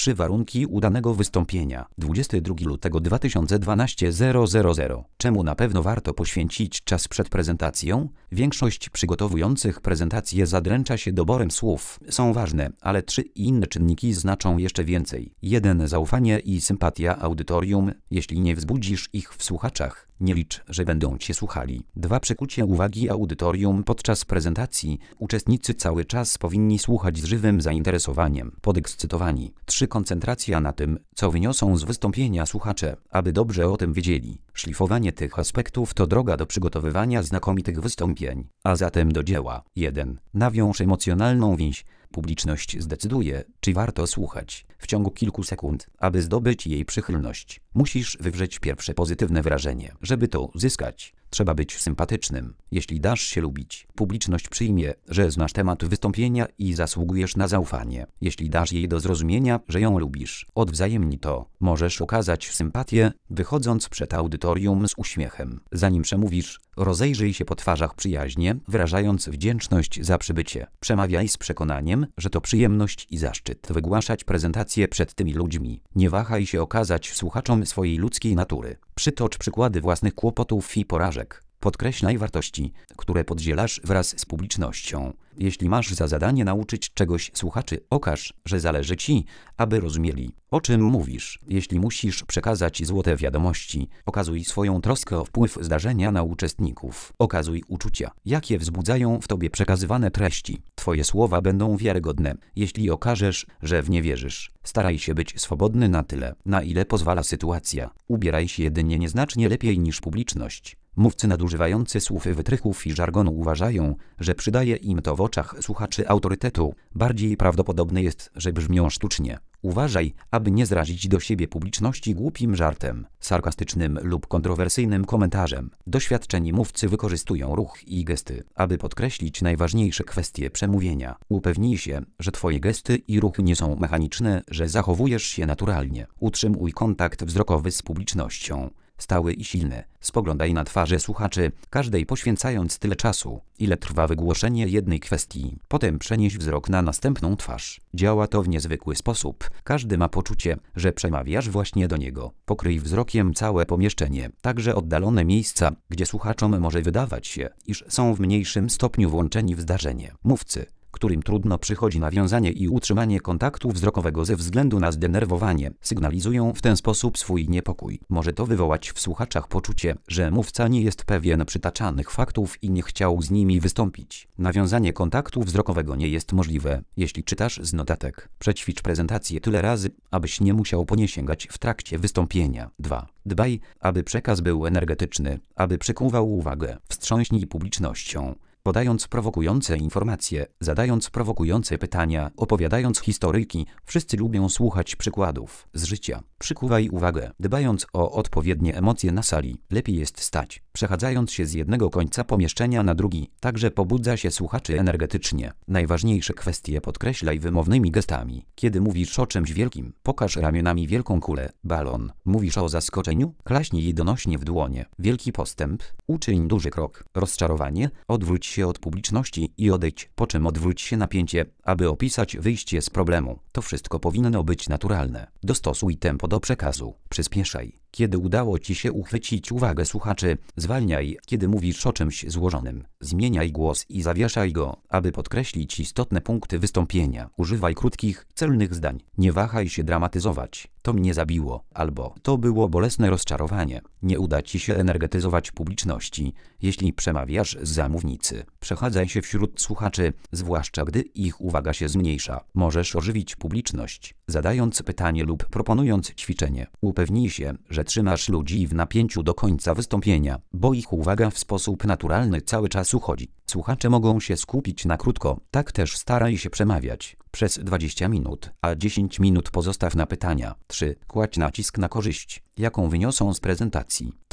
3 warunki udanego wystąpienia. 22 lutego 2012 000. Czemu na pewno warto poświęcić czas przed prezentacją? Większość przygotowujących prezentacje zadręcza się doborem słów. Są ważne, ale 3 inne czynniki znaczą jeszcze więcej. 1. Zaufanie i sympatia audytorium. Jeśli nie wzbudzisz ich w słuchaczach, nie licz, że będą cię słuchali. 2. Przykucie uwagi audytorium podczas prezentacji. Uczestnicy cały czas powinni słuchać z żywym zainteresowaniem, podekscytowani. 3. Koncentracja na tym, co wyniosą z wystąpienia słuchacze, aby dobrze o tym wiedzieli. Szlifowanie tych aspektów to droga do przygotowywania znakomitych wystąpień. A zatem do dzieła. 1. Nawiąż emocjonalną więź. Publiczność zdecyduje, czy warto słuchać. W ciągu kilku sekund, aby zdobyć jej przychylność, musisz wywrzeć pierwsze pozytywne wrażenie. Żeby to uzyskać, trzeba być sympatycznym. Jeśli dasz się lubić, publiczność przyjmie, że znasz temat wystąpienia i zasługujesz na zaufanie. Jeśli dasz jej do zrozumienia, że ją lubisz, odwzajemnij to. Możesz okazać sympatię, wychodząc przed audytorium z uśmiechem. Zanim przemówisz, rozejrzyj się po twarzach przyjaźnie, wyrażając wdzięczność za przybycie. Przemawiaj z przekonaniem, że to przyjemność i zaszczyt wygłaszać prezentację przed tymi ludźmi. Nie wahaj się okazać słuchaczom swojej ludzkiej natury. Przytocz przykłady własnych kłopotów i porażek. Podkreślaj wartości, które podzielasz wraz z publicznością. Jeśli masz za zadanie nauczyć czegoś słuchaczy, okaż, że zależy ci, aby rozumieli, o czym mówisz. Jeśli musisz przekazać złote wiadomości, okazuj swoją troskę o wpływ zdarzenia na uczestników. Okazuj uczucia, jakie wzbudzają w tobie przekazywane treści. Twoje słowa będą wiarygodne, jeśli okażesz, że w nie wierzysz. Staraj się być swobodny na tyle, na ile pozwala sytuacja. Ubieraj się jedynie nieznacznie lepiej niż publiczność. Mówcy nadużywający słów wytrychów i żargonu uważają, że przydaje im to w oczach słuchaczy autorytetu. Bardziej prawdopodobne jest, że brzmią sztucznie. Uważaj, aby nie zrazić do siebie publiczności głupim żartem, sarkastycznym lub kontrowersyjnym komentarzem. Doświadczeni mówcy wykorzystują ruch i gesty, aby podkreślić najważniejsze kwestie przemówienia. Upewnij się, że twoje gesty i ruchy nie są mechaniczne, że zachowujesz się naturalnie. Utrzymuj kontakt wzrokowy z publicznością. Stały i silny. Spoglądaj na twarze słuchaczy, każdej poświęcając tyle czasu, ile trwa wygłoszenie jednej kwestii. Potem przenieś wzrok na następną twarz. Działa to w niezwykły sposób. Każdy ma poczucie, że przemawiasz właśnie do niego. Pokryj wzrokiem całe pomieszczenie, także oddalone miejsca, gdzie słuchaczom może wydawać się, iż są w mniejszym stopniu włączeni w zdarzenie. Mówcy, którym trudno przychodzi nawiązanie i utrzymanie kontaktu wzrokowego ze względu na zdenerwowanie, sygnalizują w ten sposób swój niepokój. Może to wywołać w słuchaczach poczucie, że mówca nie jest pewien przytaczanych faktów i nie chciał z nimi wystąpić. Nawiązanie kontaktu wzrokowego nie jest możliwe, jeśli czytasz z notatek. Przećwicz prezentację tyle razy, abyś nie musiał po nie sięgać w trakcie wystąpienia. 2. Dbaj, aby przekaz był energetyczny, aby przykuwał uwagę. Wstrząśnij publicznością. Podając prowokujące informacje, zadając prowokujące pytania, opowiadając historyjki, wszyscy lubią słuchać przykładów z życia. Przykuwaj uwagę, dbając o odpowiednie emocje na sali. Lepiej jest stać, przechadzając się z jednego końca pomieszczenia na drugi. Także pobudza się słuchaczy energetycznie. Najważniejsze kwestie podkreślaj wymownymi gestami. Kiedy mówisz o czymś wielkim, pokaż ramionami wielką kulę, balon. Mówisz o zaskoczeniu? Klaśnij donośnie w dłonie. Wielki postęp, uczyń duży krok. Rozczarowanie, odwróć się od publiczności i odejdź, po czym odwróć się napięcie, aby opisać wyjście z problemu. To wszystko powinno być naturalne. Dostosuj tempo do przekazu. Przyspieszaj. Kiedy udało ci się uchwycić uwagę słuchaczy, zwalniaj, kiedy mówisz o czymś złożonym. Zmieniaj głos i zawieszaj go, aby podkreślić istotne punkty wystąpienia. Używaj krótkich, celnych zdań. Nie wahaj się dramatyzować. To mnie zabiło, albo to było bolesne rozczarowanie. Nie uda ci się energetyzować publiczności, jeśli przemawiasz zza mównicy. Przechadzaj się wśród słuchaczy, zwłaszcza gdy ich uwaga się zmniejsza. Możesz ożywić publiczność, zadając pytanie lub proponując ćwiczenie. Upewnij się, że trzymasz ludzi w napięciu do końca wystąpienia, bo ich uwaga w sposób naturalny cały czas uchodzi. Słuchacze mogą się skupić na krótko, tak też staraj się przemawiać przez 20 minut, a 10 minut pozostaw na pytania. 3. Kładź nacisk na korzyść, jaką wyniosą z prezentacji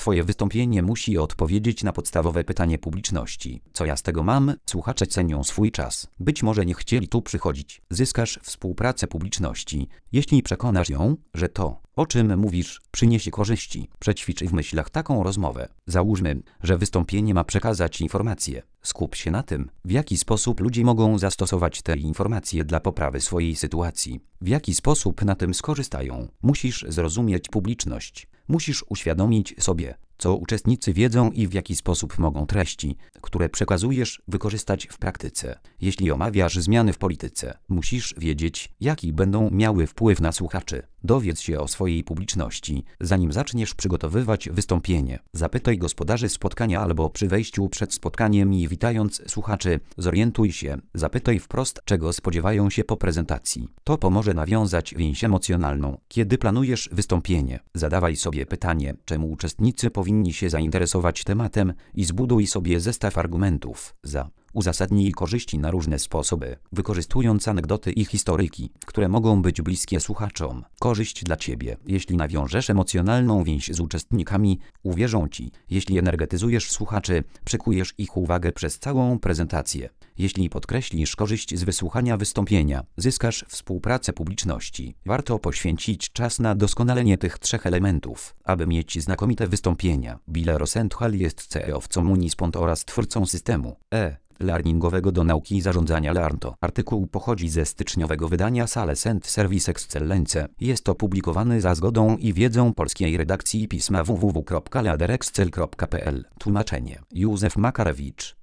Twoje wystąpienie musi odpowiedzieć na podstawowe pytanie publiczności. Co ja z tego mam? Słuchacze cenią swój czas. Być może nie chcieli tu przychodzić. Zyskasz współpracę publiczności, jeśli przekonasz ją, że to, o czym mówisz, przyniesie korzyści. Przećwicz w myślach taką rozmowę. Załóżmy, że wystąpienie ma przekazać informacje. Skup się na tym, w jaki sposób ludzie mogą zastosować te informacje dla poprawy swojej sytuacji. W jaki sposób na tym skorzystają. Musisz zrozumieć publiczność. Musisz uświadomić sobie, co uczestnicy wiedzą i w jaki sposób mogą treści, które przekazujesz, wykorzystać w praktyce. Jeśli omawiasz zmiany w polityce, musisz wiedzieć, jaki będą miały wpływ na słuchaczy. Dowiedz się o swojej publiczności, zanim zaczniesz przygotowywać wystąpienie. Zapytaj gospodarzy spotkania albo przy wejściu przed spotkaniem i witając słuchaczy, zorientuj się, zapytaj wprost, czego spodziewają się po prezentacji. To pomoże nawiązać więź emocjonalną. Kiedy planujesz wystąpienie, zadawaj sobie pytanie, czemu uczestnicy powinni się zainteresować tematem i zbuduj sobie zestaw argumentów za. Uzasadnij korzyści na różne sposoby, wykorzystując anegdoty i historyki, które mogą być bliskie słuchaczom. Korzyść dla Ciebie. Jeśli nawiążesz emocjonalną więź z uczestnikami, uwierzą Ci. Jeśli energetyzujesz słuchaczy, przykujesz ich uwagę przez całą prezentację. Jeśli podkreślisz korzyść z wysłuchania wystąpienia, zyskasz współpracę publiczności. Warto poświęcić czas na doskonalenie tych trzech elementów, aby mieć znakomite wystąpienia. Bill Rosenthal jest CEO-wcą Unispont oraz twórcą systemu learningowego do nauki i zarządzania Learnto. Artykuł pochodzi ze styczniowego wydania Sales & Service Excellence. Jest opublikowany za zgodą i wiedzą polskiej redakcji pisma www.leaderexcel.pl. Tłumaczenie Józef Makarewicz.